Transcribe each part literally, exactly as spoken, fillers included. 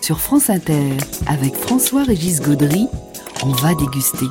Sur France Inter, avec François-Régis Gaudry, on va déguster.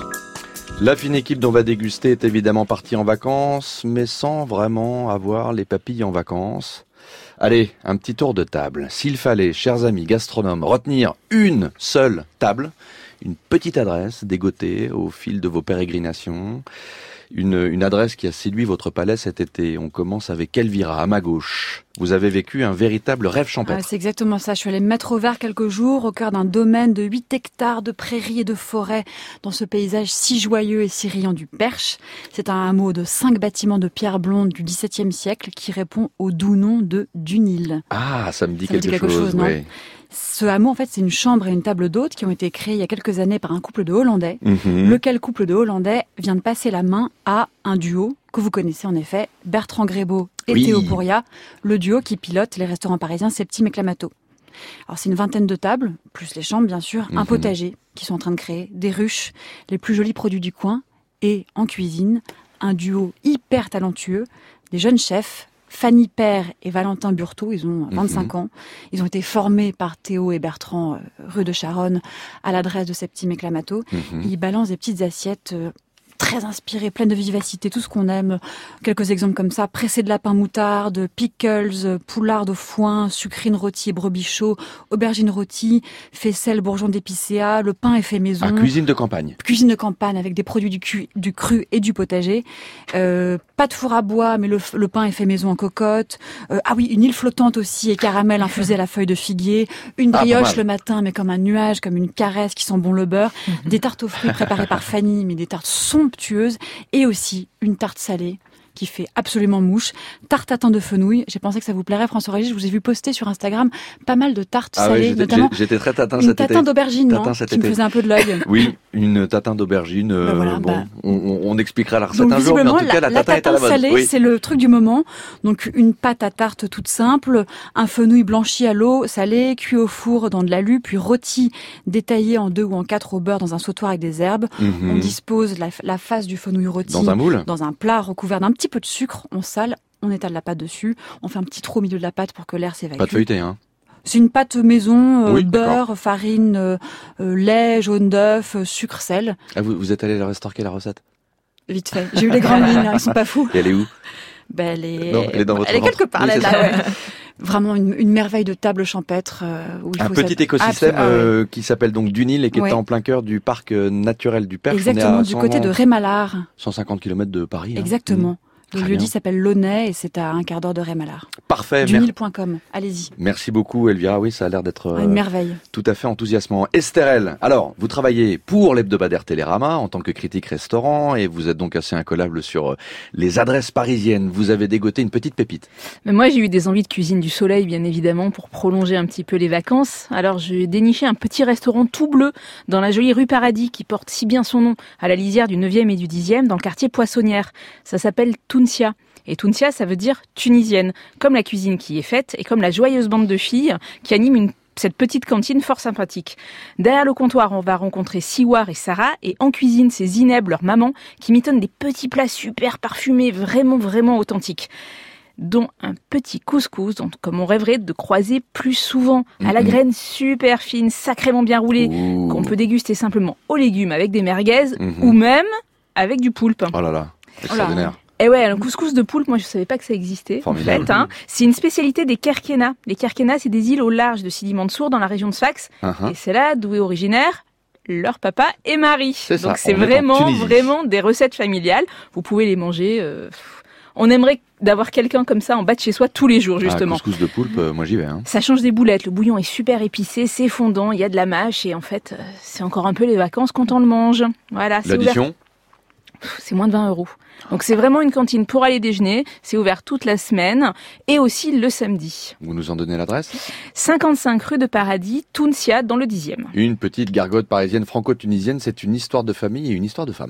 La fine équipe d'On va déguster est évidemment partie en vacances, mais sans vraiment avoir les papilles en vacances. Allez, un petit tour de table. S'il fallait, chers amis gastronomes, retenir une seule table, une petite adresse dégotée au fil de vos pérégrinations, une, une adresse qui a séduit votre palais cet été. On commence avec Elvira, à ma gauche. Vous avez vécu un véritable rêve champêtre. Ah, c'est exactement ça. Je suis allée me mettre au vert quelques jours au cœur d'un domaine de huit hectares de prairies et de forêts dans ce paysage si joyeux et si riant du Perche. C'est un hameau de cinq bâtiments de pierre blonde du dix-septième siècle qui répond au doux nom de Dunil. Ah, ça me dit, ça quelque, me dit quelque chose, chose non oui. Ce hameau, en fait, c'est une chambre et une table d'hôte qui ont été créés il y a quelques années par un couple de Hollandais. Mm-hmm. Lequel couple de Hollandais vient de passer la main à un duo que vous connaissez en effet, Bertrand Grébeau et oui. Théo Pouria, le duo qui pilote les restaurants parisiens Septime et Clamato. Alors c'est une vingtaine de tables, plus les chambres bien sûr, mm-hmm. un potager qu'ils sont en train de créer, des ruches, les plus jolis produits du coin, et en cuisine, un duo hyper talentueux, des jeunes chefs, Fanny Père et Valentin Burteau, ils ont vingt-cinq mmh. ans. Ils ont été formés par Théo et Bertrand, euh, rue de Charonne, à l'adresse de Septime et Clamato. Mmh. Ils balancent des petites assiettes euh, très inspirées, pleines de vivacité, tout ce qu'on aime. Quelques exemples comme ça, pressé de lapin moutarde, pickles, poularde au foin, sucrine rôtie et brebis chaud, aubergine rôtie, faisselle bourgeon d'épicéa, le pain est fait maison. Ah, cuisine de campagne. Cuisine de campagne avec des produits du, cu, du cru et du potager. Euh, pas de four à bois, mais le, le pain est fait maison en cocotte. Euh, ah oui, une île flottante aussi et caramel infusé à la feuille de figuier. Une brioche ah, le matin, mais comme un nuage, comme une caresse qui sent bon le beurre. Mm-hmm. Des tartes aux fruits préparées par Fanny, mais des tartes somptueuses. Et aussi une tarte salée qui fait absolument mouche. Tarte tatin de fenouil. J'ai pensé que ça vous plairait, François-Régis. Je vous ai vu poster sur Instagram pas mal de tartes ah salées, oui, j'étais, notamment j'étais très tatin une cet tatin été. d'aubergine, non, qui été. me faisait un peu de l'œil. Oui, une tatin d'aubergine. Euh, ben voilà, bon, bah... on, on expliquera la recette Donc, un jour, mais en tout cas, la, la tatin, tatin est à la mode. salée, oui. c'est le truc du moment. Donc, une pâte à tarte toute simple, un fenouil blanchi à l'eau, salé, cuit au four dans de l'alu, puis rôti, détaillé en deux ou en quatre au beurre dans un sautoir avec des herbes. Mm-hmm. On dispose la, la face du fenouil rôti dans un moule, dans un plat recouvert d'un petit peu de sucre. On sale. On étale la pâte dessus, on fait un petit trou au milieu de la pâte pour que l'air s'évacue. Pâte feuilletée, hein. C'est une pâte maison, euh, oui, beurre, d'accord. farine, euh, euh, lait, jaune d'œuf, euh, sucre, sel. Ah, vous, vous êtes allé leur estorquer la recette ? Vite fait. J'ai eu les grandes lignes, hein, ils sont pas fous. Et elle est où ? Ben, elle est... Non, elle est dans votre Elle est quelque part, oui, là, là, ouais. Vraiment une, une merveille de table champêtre. Euh, où il un faut petit cette... écosystème ah, euh, ouais. qui s'appelle donc Dunil et qui ouais. est en plein cœur du parc naturel du Perche. Exactement, du cent... côté de Rémalard. cent cinquante kilomètres de Paris. Exactement. Hein. Le lieu-dit s'appelle Launay et c'est à un quart d'heure de Rémalard. Parfait. Dunil point com, allez-y. Merci beaucoup Elvira, oui ça a l'air d'être euh, une merveille. Tout à fait enthousiasmant. Estherelle, alors vous travaillez pour l'hebdomadaire Télérama en tant que critique restaurant et vous êtes donc assez incollable sur euh, les adresses parisiennes. Vous avez dégoté une petite pépite. Mais moi j'ai eu des envies de cuisine du soleil bien évidemment pour prolonger un petit peu les vacances. Alors j'ai déniché un petit restaurant tout bleu dans la jolie rue Paradis qui porte si bien son nom à la lisière du neuvième et du dixième dans le quartier Poissonnière. Ça s'appelle Tounsia. Et Tounsia, ça veut dire tunisienne, comme la cuisine qui y est faite et comme la joyeuse bande de filles qui anime une, cette petite cantine fort sympathique. Derrière le comptoir, on va rencontrer Siwar et Sarah, et en cuisine, c'est Zineb, leur maman, qui mitonnent des petits plats super parfumés, vraiment, vraiment authentiques. Dont un petit couscous, dont, comme on rêverait de croiser plus souvent, à la graine super fine, sacrément bien roulée, Ouh. qu'on peut déguster simplement aux légumes avec des merguez, mmh. ou même avec du poulpe. Oh là là, extraordinaire. Oh là. Et ouais, le couscous de poulpe, moi je savais pas que ça existait. Formidable. En fait, hein. C'est une spécialité des Kerkena. Les Kerkena, c'est des îles au large de Sidi Mansour dans la région de Sfax. Uh-huh. Et c'est là d'où est originaire leur papa et Marie. C'est Donc ça, c'est vraiment, vraiment des recettes familiales. Vous pouvez les manger. Euh... On aimerait d'avoir quelqu'un comme ça en bas de chez soi tous les jours, justement. Ah, couscous de poulpe, euh, moi j'y vais. Hein. Ça change des boulettes. Le bouillon est super épicé, c'est fondant, il y a de la mâche et en fait, euh, c'est encore un peu les vacances quand on le mange. Voilà. C'est L'addition ouvert... C'est moins de vingt euros. Donc c'est vraiment une cantine pour aller déjeuner. C'est ouvert toute la semaine et aussi le samedi. Vous nous en donnez l'adresse ? cinquante-cinq rue de Paradis, Tounsia, dans le dixième. Une petite gargote parisienne franco-tunisienne, c'est une histoire de famille et une histoire de femme.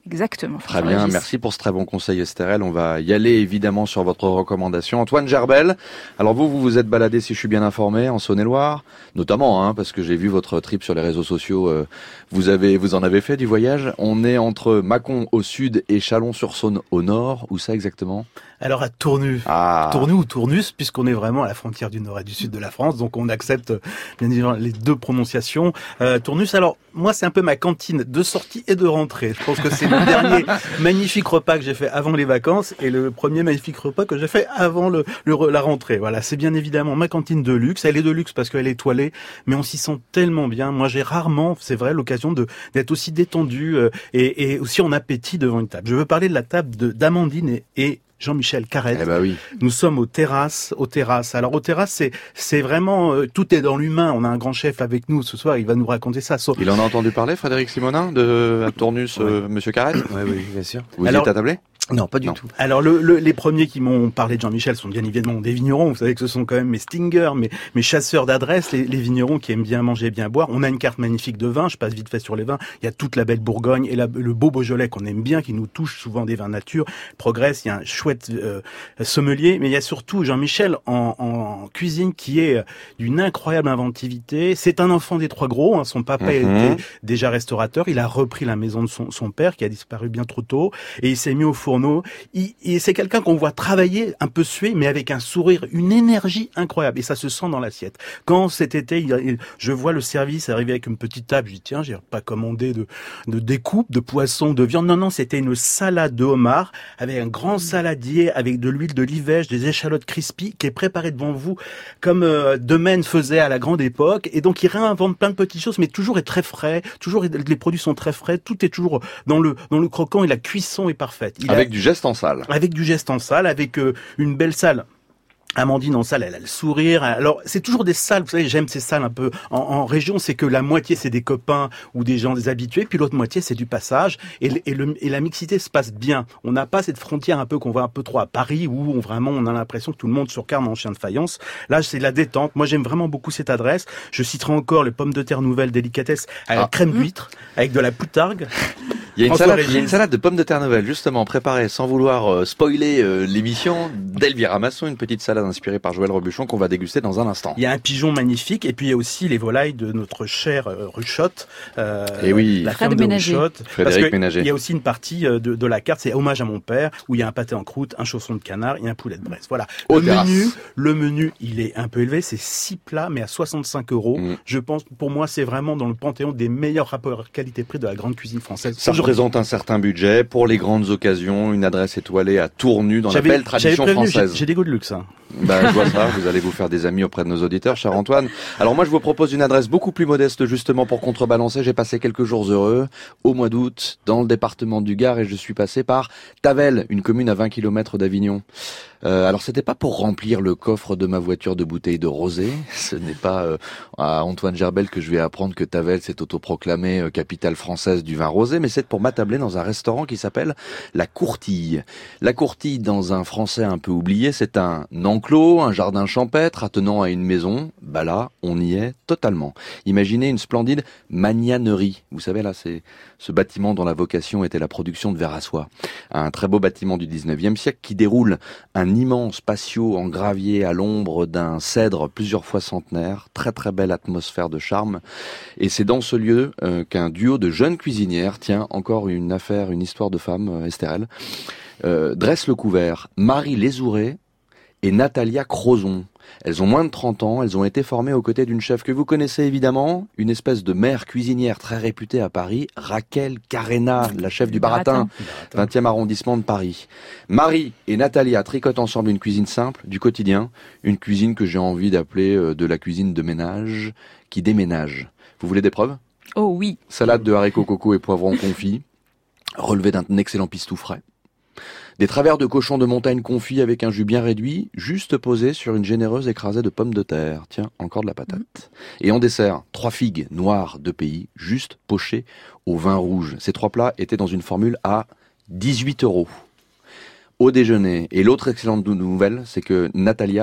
Exactement. Très bien, merci pour ce très bon conseil Estérelle. On va y aller évidemment sur votre recommandation. Antoine Gerbel, alors vous, vous vous êtes baladé, si je suis bien informé, en Saône-et-Loire, notamment, hein, parce que j'ai vu votre trip sur les réseaux sociaux. Euh, vous avez, vous en avez fait du voyage. On est entre Mâcon au sud et Chalon-sur-Saône au nord. Où ça exactement ? Alors à Tournu, ah. Tournu ou Tournus, puisqu'on est vraiment à la frontière du nord et du sud de la France, donc on accepte bien évidemment les deux prononciations. Euh, Tournus, alors moi c'est un peu ma cantine de sortie et de rentrée. Je pense que c'est le dernier magnifique repas que j'ai fait avant les vacances et le premier magnifique repas que j'ai fait avant le, le la rentrée. Voilà, c'est bien évidemment ma cantine de luxe. Elle est de luxe parce qu'elle est étoilée, mais on s'y sent tellement bien. Moi j'ai rarement, c'est vrai, l'occasion de d'être aussi détendu euh, et, et aussi en appétit devant une table. Je veux parler de la table de d'Amandine et, et Jean-Michel Carrette. Eh ben oui. Nous sommes aux terrasses, aux terrasses. Alors aux terrasses, c'est c'est vraiment euh, tout est dans l'humain. On a un grand chef avec nous ce soir. Il va nous raconter ça. So... Il en a entendu parler, Frédéric Simonin, de à Tournus, euh, Monsieur Carrette. Oui, oui, bien sûr. Vous Alors, y êtes attablé ? Non, pas du non. tout. Alors le, le, les premiers qui m'ont parlé de Jean-Michel sont bien évidemment des vignerons. Vous savez que ce sont quand même mes stingers, mes, mes chasseurs d'adresses, les, les vignerons qui aiment bien manger et bien boire. On a une carte magnifique de vin. Je passe vite fait sur les vins. Il y a toute la belle Bourgogne et la, le beau Beaujolais qu'on aime bien, qui nous touche souvent des vins nature. Progresse. Il y a un chouette euh, sommelier, mais il y a surtout Jean-Michel en, en cuisine qui est d'une incroyable inventivité. C'est un enfant des trois gros. Hein. Son papa mm-hmm. était déjà restaurateur. Il a repris la maison de son, son père qui a disparu bien trop tôt et il s'est mis au fourneau. Il, et c'est quelqu'un qu'on voit travailler un peu sué, mais avec un sourire, une énergie incroyable. Et ça se sent dans l'assiette. Quand cet été, il, il, je vois le service arriver avec une petite table, je dis tiens, j'ai pas commandé de, de découpe, de poisson, de viande. Non, non, c'était une salade de homard avec un grand saladier, avec de l'huile de livège, des échalotes crispy, qui est préparée devant vous, comme euh, Demaine faisait à la grande époque. Et donc, il réinvente plein de petites choses, mais toujours est très frais. Toujours, les produits sont très frais. Tout est toujours dans le dans le croquant et la cuisson est parfaite. Il avec a, du geste en salle. Avec du geste en salle, avec euh, une belle salle. Amandine en salle, elle a le sourire. Alors, c'est toujours des salles, vous savez, j'aime ces salles un peu en, en région, c'est que la moitié, c'est des copains ou des gens, des habitués, puis l'autre moitié, c'est du passage. Et, et, le, et la mixité se passe bien. On n'a pas cette frontière un peu qu'on voit un peu trop à Paris, où on, vraiment, on a l'impression que tout le monde se regarde en chien de faïence. Là, c'est la détente. Moi, j'aime vraiment beaucoup cette adresse. Je citerai encore les pommes de terre nouvelles délicatesse à la ah. crème d'huître, avec de la poutargue. Il y, a une salade, il y a une salade de pommes de terre nouvelles, justement, préparée sans vouloir euh, spoiler euh, l'émission d'Elvira Masson, une petite salade inspirée par Joël Robuchon qu'on va déguster dans un instant. Il y a un pigeon magnifique, et puis il y a aussi les volailles de notre chère euh, Ruchotte. Euh, et oui, la ferme de Ruchotte. Frédéric Ménager. Il y a aussi une partie de, de la carte, c'est hommage à mon père, où il y a un pâté en croûte, un chausson de canard et un poulet de Bresse. Voilà. Au le terrasse. menu, le menu, il est un peu élevé, c'est six plats, mais à soixante-cinq euros. Mmh. Je pense, pour moi, c'est vraiment dans le panthéon des meilleurs rapports qualité-prix de la grande cuisine française. Ça représente un certain budget pour les grandes occasions, une adresse étoilée à Tournu dans j'avais, la belle tradition prévenu, française. J'ai, j'ai des goûts de luxe. Hein. Ben, je vois ça, vous allez vous faire des amis auprès de nos auditeurs, cher Antoine. Alors moi, je vous propose une adresse beaucoup plus modeste, justement, pour contrebalancer. J'ai passé quelques jours heureux au mois d'août dans le département du Gard et je suis passé par Tavel, une commune à vingt kilomètres d'Avignon. Euh, alors c'était pas pour remplir le coffre de ma voiture de bouteilles de rosé. Ce n'est pas euh, à Antoine Gerbel que je vais apprendre que Tavel s'est autoproclamée euh, capitale française du vin rosé, mais c'est pour m'attabler dans un restaurant qui s'appelle La Courtille. La Courtille, dans un français un peu oublié, c'est un enclos, un jardin champêtre attenant à une maison. Bah là, on y est totalement. Imaginez une splendide magnanerie. Vous savez là, c'est ce bâtiment dont la vocation était la production de verre à soie. Un très beau bâtiment du dix-neuvième siècle qui déroule un immense patio en gravier à l'ombre d'un cèdre plusieurs fois centenaire, très très belle atmosphère de charme. Et c'est dans ce lieu euh, qu'un duo de jeunes cuisinières, tiens, encore une affaire, une histoire de femme, euh, Estérelle, euh, dresse le couvert. Marie Lézouret et Natalia Crozon. Elles ont moins de trente ans, elles ont été formées aux côtés d'une chef que vous connaissez évidemment, une espèce de mère cuisinière très réputée à Paris, Raquel Carena, la chef du Baratin, vingtième arrondissement de Paris. Marie et Natalia tricotent ensemble une cuisine simple, du quotidien, une cuisine que j'ai envie d'appeler euh, de la cuisine de ménage, qui déménage. Vous voulez des preuves ? Oh oui. Salade de haricots coco et poivrons confits, relevé d'un excellent pistou frais. Des travers de cochon de montagne confits avec un jus bien réduit, juste posé sur une généreuse écrasée de pommes de terre. Tiens, encore de la patate. Mmh. Et en dessert, trois figues noires de pays, juste pochées au vin rouge. Ces trois plats étaient dans une formule à dix-huit euros. Au déjeuner, et l'autre excellente nouvelle, c'est que Natalia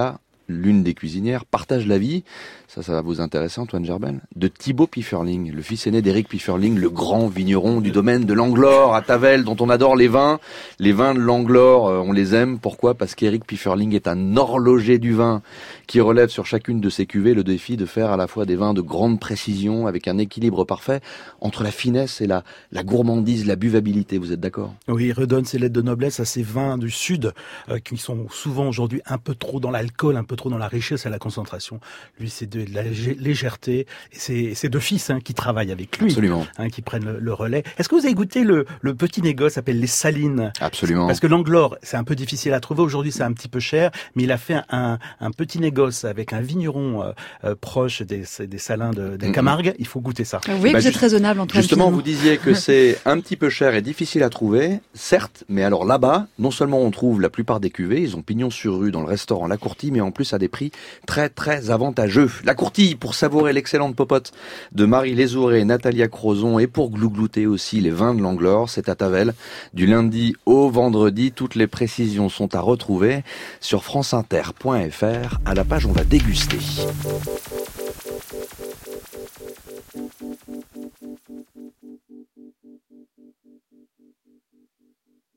l'une des cuisinières, partage la vie, ça, ça va vous intéresser Antoine Gerbel, de Thibaut Pifferling, le fils aîné d'Éric Pifferling, le grand vigneron du domaine de Langlore à Tavel, dont on adore les vins. Les vins de Langlore, on les aime. Pourquoi ? Parce qu'Éric Pifferling est un horloger du vin qui relève sur chacune de ses cuvées le défi de faire à la fois des vins de grande précision avec un équilibre parfait entre la finesse et la, la gourmandise, la buvabilité. Vous êtes d'accord ? Oui, il redonne ses lettres de noblesse à ces vins du Sud euh, qui sont souvent aujourd'hui un peu trop dans l'alcool, un peu trop dans la richesse et la concentration. Lui, c'est de la légèreté. Et c'est, c'est deux fils hein, qui travaillent avec lui, Absolument. Hein, qui prennent le, le relais. Est-ce que vous avez goûté le, le petit négoce s'appelle les Salines ? Absolument. Parce que Langlore, c'est un peu difficile à trouver. Aujourd'hui, c'est un petit peu cher, mais il a fait un, un petit négoce avec un vigneron euh, euh, proche des, des salins de, des Camargues. Il faut goûter ça. Vous voyez bah, que vous êtes raisonnable, Antoine. Justement, finalement. vous disiez que c'est un petit peu cher et difficile à trouver, certes, mais alors là-bas, non seulement on trouve la plupart des cuvées, ils ont pignon sur rue dans le restaurant La Courtille, mais en plus à des prix très très avantageux. La Courtille, pour savourer l'excellente popote de Marie Lézouré et Natalia Crozon, et pour glouglouter aussi les vins de Langlore, c'est à Tavel, du lundi au vendredi. Toutes les précisions sont à retrouver sur franceinter point f r à la page On va déguster.